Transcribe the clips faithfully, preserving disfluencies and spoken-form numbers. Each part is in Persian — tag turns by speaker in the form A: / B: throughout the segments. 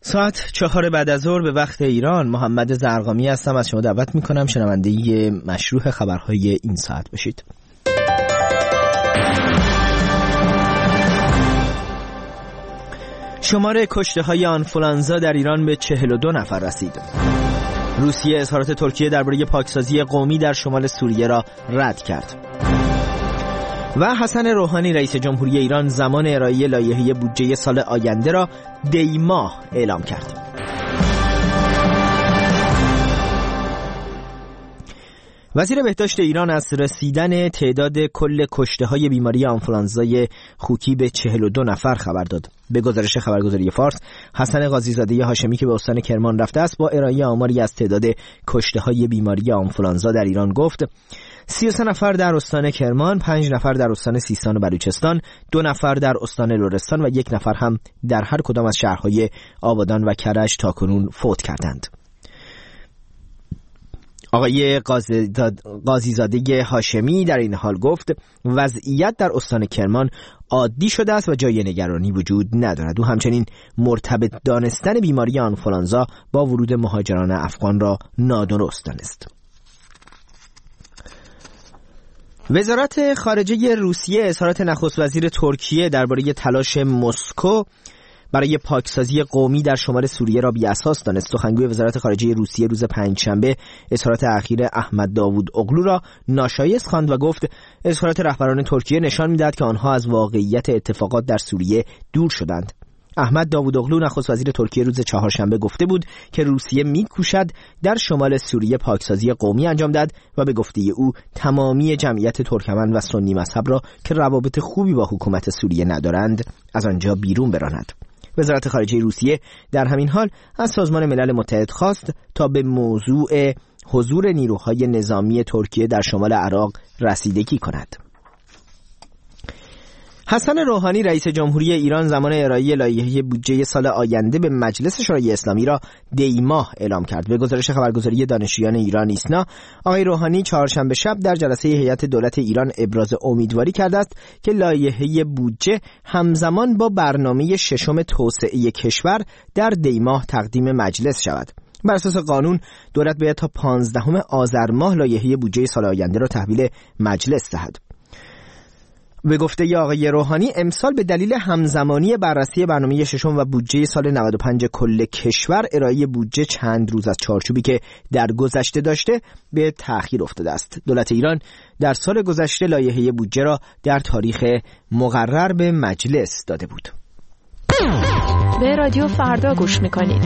A: ساعت چهار بعد از ظهر به وقت ایران. محمد زرقامی هستم. از شما دعوت میکنم شنونده مشروع خبرهای این ساعت باشید. شمار کشته های آنفولانزا در ایران به چهل و دو نفر رسید. روسیه اظهارات ترکیه درباره پاکسازی قومی در شمال سوریه را رد کرد. و حسن روحانی رئیس جمهوری ایران زمان ارائه لایحه بودجه سال آینده را دی ماه اعلام کرد. وزیر بهداشت ایران از رسیدن تعداد کل کشته‌های بیماری آنفولانزای خوکی به چهل و دو نفر خبر داد. به گزارش خبرگزاری فارس، حسن قاضی‌زاده هاشمی که به استان کرمان رفته است با ارائه آماری از تعداد کشته‌های بیماری آنفولانزا در ایران گفت سی و سه نفر در استان کرمان، پنج نفر در استان سیستان و بلوچستان، دو نفر در استان لرستان و یک نفر هم در هر کدام از شهرهای آبادان و کرج تاکنون فوت کردند. آقای قاضی‌زاده هاشمی در این حال گفت وضعیت در استان کرمان عادی شده است و جای نگرانی وجود ندارد. او همچنین مرتبط دانستن بیماری آنفولانزا با ورود مهاجران افغان را نادرست دانست. وزارت خارجه روسیه اظهارات نخست وزیر ترکیه درباره تلاش مسکو برای پاکسازی قومی در شمال سوریه را بی اساس دانست. سخنگوی وزارت خارجه روسیه روز پنجشنبه اظهارات اخیر احمد داوود اغلو را ناشایست خواند و گفت اظهارات رهبران ترکیه نشان می‌دهد که آنها از واقعیت اتفاقات در سوریه دور شدند. احمد داوود اغلو نخست وزیر ترکیه روز چهارشنبه گفته بود که روسیه می‌کوشد در شمال سوریه پاکسازی قومی انجام دهد و به گفته او تمامی جمعیت ترکمن و سنی مذهب را که روابط خوبی با حکومت سوریه ندارند از آنجا بیرون براند. وزارت خارجه روسیه در همین حال از سازمان ملل متحد خواست تا به موضوع حضور نیروهای نظامی ترکیه در شمال عراق رسیدگی کند. حسن روحانی رئیس جمهوری ایران زمان ارائه لایحه بودجه سال آینده به مجلس شورای اسلامی را دی ماه اعلام کرد. به گزارش خبرگزاری دانشجویان ایران ایسنا، آقای روحانی چهارشنبه شب در جلسه هیئت دولت ایران ابراز امیدواری کرده است که لایحه بودجه همزمان با برنامه ششم توسعه کشور در دی ماه تقدیم مجلس شود. بر اساس قانون دولت باید تا پانزدهم آذر ماه لایحه بودجه سال آینده را تحویل مجلس دهد. به گفته آقای روحانی امسال به دلیل همزمانی بررسی برنامه ششم و بودجه سال نود و پنج کل کشور ارائه بودجه چند روز از چارچوبی که در گذشته داشته به تأخیر افتاده است. دولت ایران در سال گذشته لایحه بودجه را در تاریخ مقرر به مجلس داده بود.
B: به رادیو فردا گوش میکنید.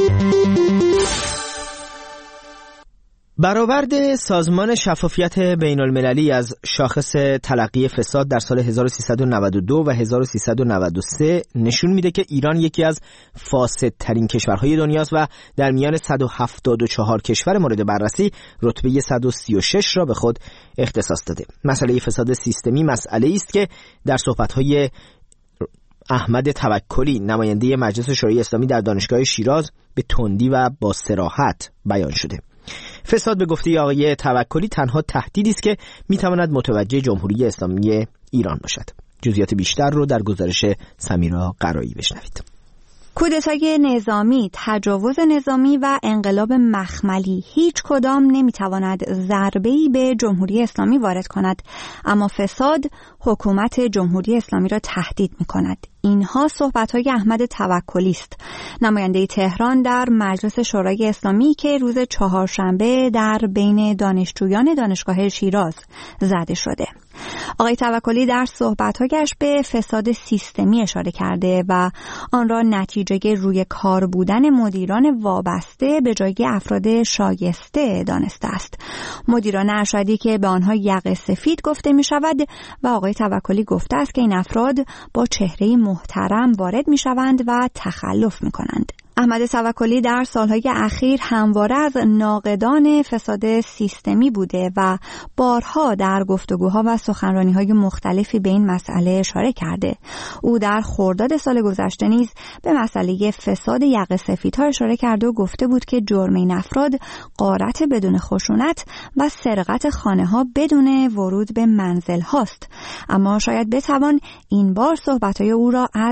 A: برآورد سازمان شفافیت بین المللی از شاخص تلقی فساد در سال هزار و سیصد و نود و دو و هزار و سیصد و نود و سه نشون میده که ایران یکی از فاسدترین کشورهای دنیاست و در میان صد و هفتاد و چهار کشور مورد بررسی رتبه صد و سی و شش را به خود اختصاص داده. مسئله فساد سیستمی مسئله است که در صحبت‌های احمد توکلی نماینده مجلس شورای اسلامی در دانشگاه شیراز به تندی و با صراحت بیان شده. فساد به گفته آقای توکلی تنها تهدیدی است که میتواند متوجه جمهوری اسلامی ایران باشد. جزئیات بیشتر رو در گزارش سمیرا قرایی بشنوید.
C: کودتای نظامی، تجاوز نظامی و انقلاب مخملی هیچ کدام نمیتواند ضربه‌ای به جمهوری اسلامی وارد کند، اما فساد حکومت جمهوری اسلامی را تهدید میکند. اینها صحبت‌های احمد توکلی است، نماینده تهران در مجلس شورای اسلامی که روز چهارشنبه در بین دانشجویان دانشگاه شیراز زده شده. آقای توکلی در صحبت‌هایش به فساد سیستمی اشاره کرده و آن را نتیجه روی کار بودن مدیران وابسته به جای افراد شایسته دانسته است. مدیران ارشدی که به آنها یقه سفید گفته می شود و آقای توکلی گفته است که این افراد با چهره محترم وارد می شوند و تخلف می کنند. احمد توکلی در سالهای اخیر همواره از ناقدان فساد سیستمی بوده و بارها در گفتگوها و سخنرانی‌های مختلفی به این مسئله اشاره کرده. او در خرداد سال گذشته نیز به مسئله فساد یقه سفیدها اشاره کرده و گفته بود که جرم این افراد غارت بدون خشونت و سرقت خانه‌ها بدون ورود به منزل هاست. اما شاید بتوان این بار صحبت‌های او را از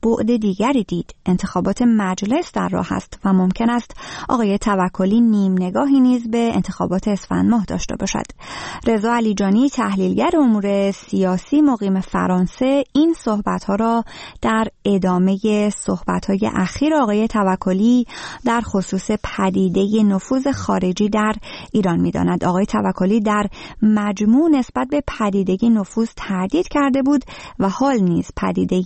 C: بعد دیگری دید. انتخابات مجلس در راه است و ممکن است آقای توکلی نیم نگاهی نیز به انتخابات اسفند ماه داشته باشد. رضا علیجانی تحلیلگر امور سیاسی مقیم فرانسه این صحبت‌ها را در ادامه صحبت‌های اخیر آقای توکلی در خصوص پدیده نفوذ خارجی در ایران می‌داند. آقای توکلی در مجموع نسبت به پدیده نفوذ تردید کرده بود و حال نیز پدیده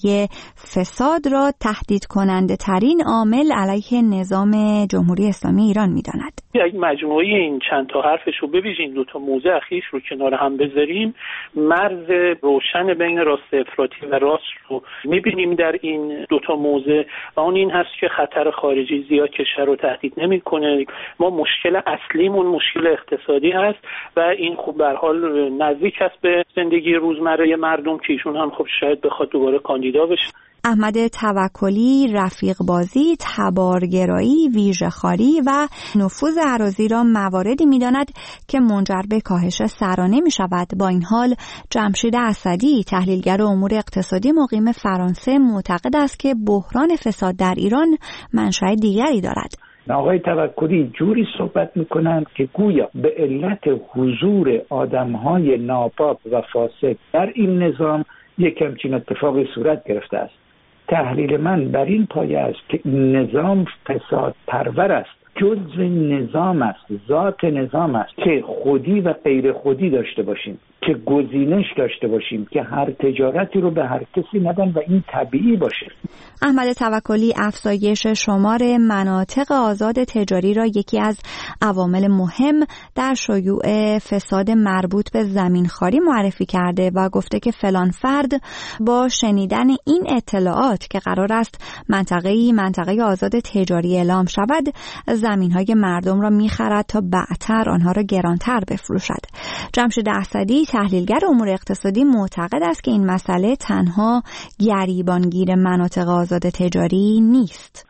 C: فساد را تهدید کننده ترین عامل علیه نظام جمهوری اسلامی ایران می‌داند.
D: اگه مجموعه این چند تا حرفش رو ببینیم، دو تا موضوع اخیرش رو کنار هم بذاریم، مرز روشن بین راست افراطی و راست رو می‌بینیم در این دو تا موضوع و اون این هست که خطر خارجی زیاد کشور رو تهدید نمی‌کنه. ما مشکل اصلیمون مشکل اقتصادی هست و این خب به هر حال نزدیک است به زندگی روزمره مردم که ایشون هم خب شاید بخواد دوباره کاندیدا بشه.
C: احمد توکلی رفیق بازی، تبارگرایی، ویژه‌خواری و نفوذ اراضی را مواردی می‌داند که منجر به کاهش سرانه می‌شود. با این حال جمشید اسدی تحلیلگر امور اقتصادی مقیم فرانسه معتقد است که بحران فساد در ایران منشأ دیگری دارد.
E: آقای توکلی جوری صحبت میکنند که گویا به علت حضور آدمهای ناپاک و فاسد در این نظام یک همچین اتفاقی صورت گرفته است. تحلیل من بر این پایه است که این نظام فساد پرور است، جزء نظام است، ذات نظام است که خودی و غیر خودی داشته باشیم، که گزینش داشته باشیم، که هر تجارتی رو به هر کسی ندن و این طبیعی باشه.
C: احمد توکلی افزایش شمار مناطق آزاد تجاری را یکی از عوامل مهم در شیوع فساد مربوط به زمینخواری معرفی کرده و گفته که فلان فرد با شنیدن این اطلاعات که قرار است منطقه‌ای منطقه آزاد تجاری اعلام شود، زمین‌های مردم را می‌خرد تا بعدتر آنها را گرانتر بفروشد. جمشید اسدی تحلیلگر امور اقتصادی معتقد است که این مسئله تنها گریبانگیر مناطق آزاد تجاری نیست.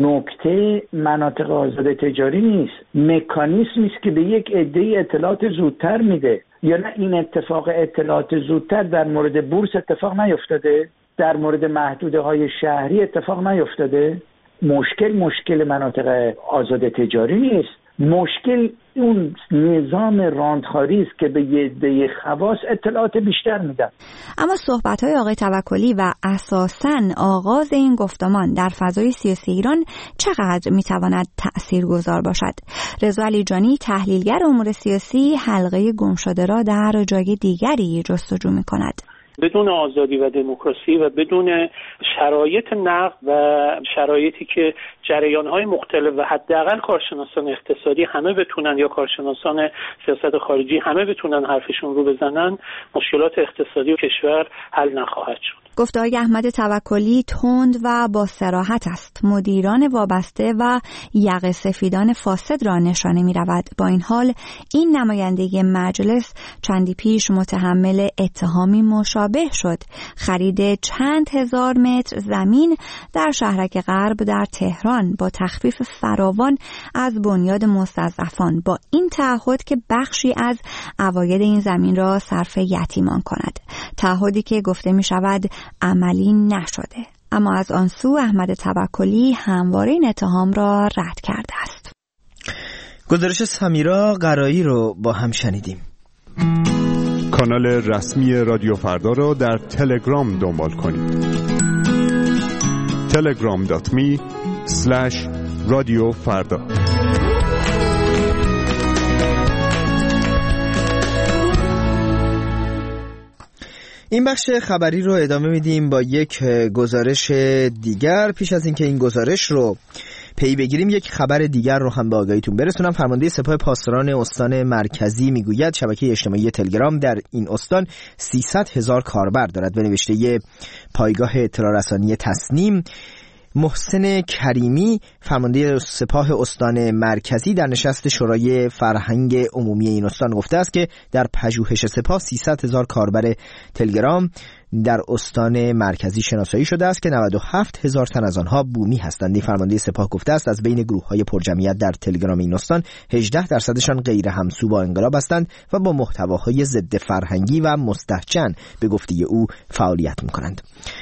E: نکته مناطق آزاد تجاری نیست، مکانیزمی است که به یک عده اطلاعات زودتر میده. یا نه این اتفاق اطلاعات زودتر در مورد بورس اتفاق نیفتاده، در مورد محدوده های شهری اتفاق نیفتاده. مشکل مشکل مناطق آزاد تجاری نیست، مشکل اون نظام راندخاری است که به یه عده خواص اطلاعات بیشتر میدن.
C: اما صحبت‌های آقای توکلی و اساساً آغاز این گفتمان در فضای سیاسی ایران چقدر میتواند تأثیرگذار باشد؟ رضا علیجانی تحلیلگر امور سیاسی حلقه گمشده را در جای دیگری جستجو میکند.
D: بدون آزادی و دموکراسی و بدون شرایط نقد و شرایطی که جریان‌های مختلف و حداقل کارشناسان اقتصادی همه بتونن یا کارشناسان سیاست خارجی همه بتونن حرفشون رو بزنن، مشکلات اقتصادی کشور حل نخواهد شد.
C: گفته‌های احمد توکلی تند و با صراحت است. مدیران وابسته و یقه سفیدان فاسد را نشانه می‌رود. با این حال این نماینده مجلس چندی پیش متحمل اتهامی مشابه شد: خرید چند هزار متر زمین در شهرک غرب در تهران با تخفیف فراوان از بنیاد مستضعفان، با این تعهد که بخشی از عواید این زمین را صرف یتیمان کند. تعهدی که گفته می‌شود عملی نشده. اما از آن سو احمد توکلی همواره این اتهام را رد کرده است.
A: گزارش سمیرا قرایی رو با هم شنیدیم.
F: کانال رسمی رادیو فردا را در تلگرام دنبال کنید. تلگرام دات می اسلش رادیو فردا.
A: این بخش خبری رو ادامه میدیم با یک گزارش دیگر. پیش از اینکه این گزارش رو پی بگیریم یک خبر دیگر رو هم به آگاهیتون برسونم. فرمانده سپاه پاسداران استان مرکزی میگوید شبکه اجتماعی تلگرام در این استان سیصد هزار کاربر دارد. به نوشته پایگاه اطلاع رسانی تصنیم، محسن کریمی فرمانده سپاه استان مرکزی در نشست شورای فرهنگ عمومی این استان گفته است که در پژوهش سپاه سیصد هزار کاربر تلگرام در استان مرکزی شناسایی شده است که نود و هفت هزار تن از آنها بومی هستند. این فرمانده سپاه گفته است از بین گروه‌های پرجمعیت در تلگرام این استان هجده درصدشان غیر همسو با انقلاب هستند و با محتواهای ضد فرهنگی و مستهجن به گفته او فعالیت می‌کنند.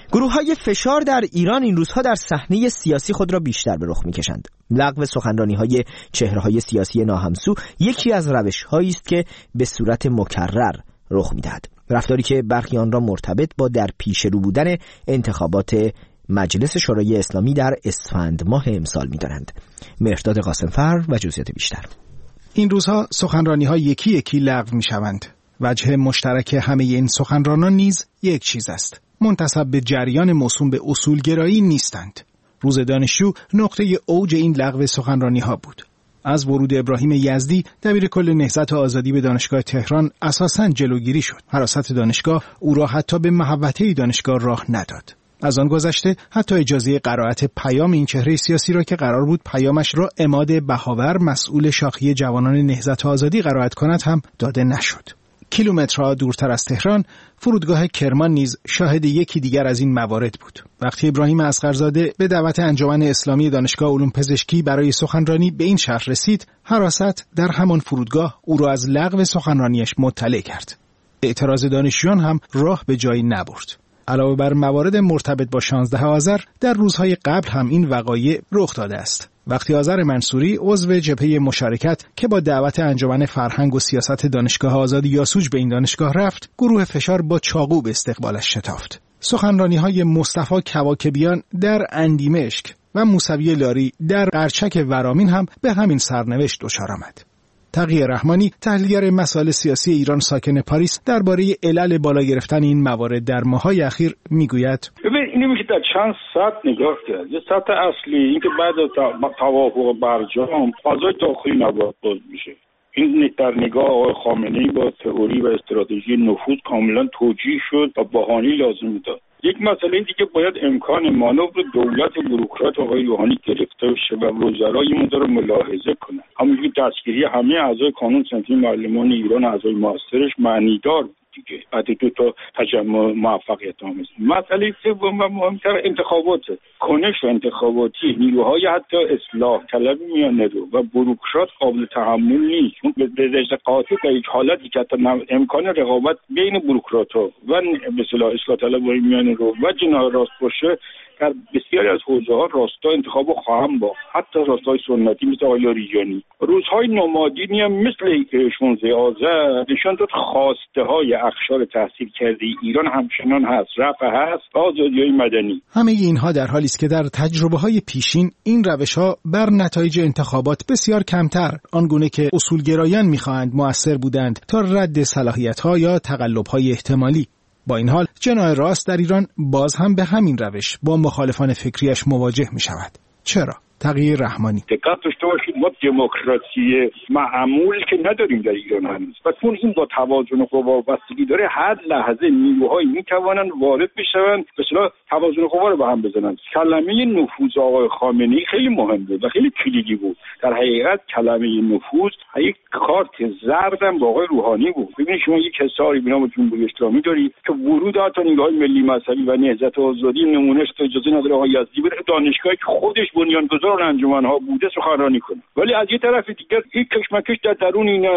A: گروه‌های فشار در ایران این روزها در صحنه سیاسی خود را بیشتر به رخ می‌کشند. لغو سخنرانی‌های چهره‌های سیاسی ناهمسو یکی از روش‌هایی است که به صورت مکرر رخ می‌دهد. رفتاری که برخی آن را مرتبط با در پیش رو بودن انتخابات مجلس شورای اسلامی در اسفند ماه امسال می‌دانند. مهرداد قاسمفر و جزئیات بیشتر.
G: این روزها سخنرانی‌ها یکی یکی لغو می‌شوند. وجه مشترک همه این سخنرانان نیز یک چیز است: منتسب به جریان موسوم به اصولگرایی نیستند. روز دانشجو نقطه اوج این لغو سخنرانی‌ها بود. از ورود ابراهیم یزدی دبیر کل نهضت آزادی به دانشگاه تهران اساساً جلوگیری شد. حراست دانشگاه او را حتی به محوطه دانشگاه راه نداد. از آن گذشته حتی اجازه قرائت پیام این چهره سیاسی را که قرار بود پیامش را عماد بهاور مسئول شاخه جوانان نهضت آزادی قرائت کند هم داده نشد. کیلومترها دورتر از تهران فرودگاه کرمان نیز شاهد یکی دیگر از این موارد بود. وقتی ابراهیم اصغرزاده به دعوت انجمن اسلامی دانشگاه علوم پزشکی برای سخنرانی به این شهر رسید، حراست در همان فرودگاه او را از لغو سخنرانیش مطلع کرد. اعتراض دانشجویان هم راه به جایی نبرد. علاوه بر موارد مرتبط با شانزده آذر، در روزهای قبل هم این وقایع رخ داده است. وقتی آذر منصوری عضو جبهه مشارکت که با دعوت انجمن فرهنگ و سیاست دانشگاه آزادی یاسوج به این دانشگاه رفت، گروه فشار با چاقو به استقبالش شتافت. سخنرانی‌های مصطفی کواکبیان در اندیمشک و موسوی لاری در قرچک ورامین هم به همین سرنوشت دچار آمد. تقی رحمانی، تحلیلگر مسائل سیاسی ایران ساکن پاریس، درباره علل بالا گرفتن این موارد در ماه‌های اخیر میگوید:
H: ببین اینو میشه در چند سطح نگاه کرد. یه سطح اصلی این که بعد از توافق برجام فضای داخلی نباید باز میشه. این در نگاه آقای خامنه‌ای با تئوری و استراتژی نفوذ کاملا توجیه شد و بهانه‌ای لازم داد. یک مسئله دیگه باید امکان مانور دولت بوروکرات آقای روحانی گرفته بشه و وزرای این رو ملاحظه کنند. همونجوری دستگیری همه اعضای کانون صنفی معلمان ایران، اعضای موثرش معنیدار دیگه. بعد دو تا تجمع موفقیت آمیز. مسئله سوم و مهمتر انتخابات، کنش انتخاباتی نیروهای حتی اصلاح طلبی میانه رو و بوروکرات قابل تحمل نیست. چون به درجه قاطع در یک حالتی که امکان رقابت بین بوروکرات‌ها و به اصطلاح اصلاح طلبای میانه رو و جناح راست باشه، در بسیاری از حوزه‌ها راستا انتخاب خواهم با، حتی راستای سنتی مثل آقای لاریجانی. روزهای نمادینی هم مثل شانزده آذر نشان داد خواسته های اقشار تحصیل کرده ایران همچنان هست، رفع هست، آزادی‌های مدنی.
G: همه اینها در حالی است که در تجربه‌های پیشین این روش‌ها بر نتایج انتخابات بسیار کمتر، آنگونه که اصولگرایان می‌خواهند مؤثر بودند تا رد صلاحیت‌ها یا تقلب‌های احتمالی. با این حال جناح راست در ایران باز هم به همین روش با مخالفان فکریش مواجه می شود. چرا؟ تقی رحمانی:
H: دقت داشته باشید ما دموکراسی معمول که نداریم در ایران هنوز و چون این با توازن قوا بستگی داره، هر لحظه نیروهایی میتوانند وارد بشوند به اصطلاح توازن قوا رو به هم بزنند. کلمه نفوذ آقای خامنه‌ای خیلی مهم بود و خیلی کلیدی بود. در حقیقت کلمه نفوذ یک کارت زرد هم با آقای روحانی بود. ببینید شما یک حصاری به نام جمهوری اسلامی دارید که ورود حتی نیروهای ملی مذهبی و نهضت آزادی نمونهش تا اجازه نداره آقای یزدی بره دانشگاهی که خودش بنیانگذار انجمن‌ها بوده سخنرانی کنه. ولی از یه طرف دیگر یک کشمکش در درون این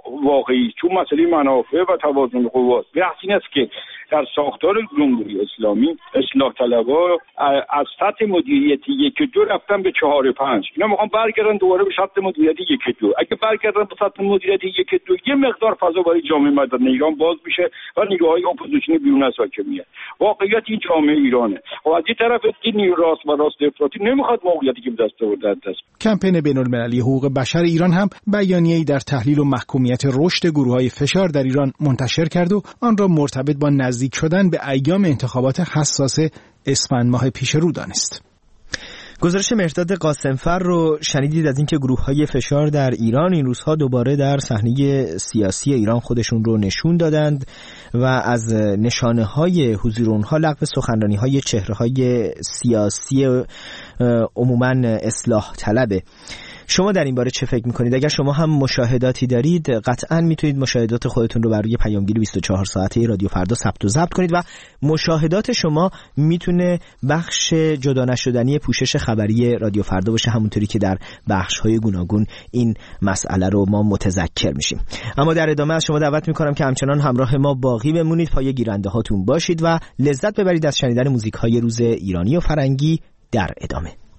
H: واقعی چون مسئله منافع و توازن قوا بحث این است که در ساختار جمهوری اسلامی اصلاح طلبها از سطح مدیریتی یک دو رفتن به چهار پنج. اینا میخوان برگردن دوباره به سطح مدیریتی یک دو. اگه برگردن به سطح مدیریتی یک دو، یه مقدار فضا برای جامعه مدنی ایران باز میشه و نیروهای اپوزیسیونی بیرون از حاکمیت. واقعیت این جامعه ایرانه. و از یه طرف این نیرو راست و راست افراطی نمیخواد موقعیتی که به دست آورده دست.
G: کمپین بین‌المللی حقوق بشر ایران هم بیانیه‌ای در تحلیل و محکومیت رشد گروه‌های فشار در ایران منتشر کرد و آن را مرتبط با نزدیک شدن به ایام انتخابات حساس اسفند ماه پیش رو دانست.
A: گزارش مهرداد قاسمفر رو شنیدید از اینکه گروه‌های فشار در ایران این روزها دوباره در صحنه سیاسی ایران خودشون رو نشون دادند و از نشانه‌های حضور اونها لغو سخنرانی‌های چهره‌های سیاسی عموماً اصلاح طلبه. شما در این باره چه فکر میکنید؟ اگر شما هم مشاهداتی دارید قطعا میتونید مشاهدات خودتون رو بر روی پیامگیر بیست و چهار ساعته رادیو فردا ثبت و ضبط کنید و مشاهدات شما میتونه بخش جدا نشدنی پوشش خبری رادیو فردا باشه، همونطوری که در بخش‌های گوناگون این مسئله رو ما متذکر میشیم. اما در ادامه از شما دعوت میکنم که همچنان همراه ما باقی بمونید، پای گیرنده هاتون باشید و لذت ببرید از شنیدن موزیک‌های روز ایرانی و فرنگی در ادامه.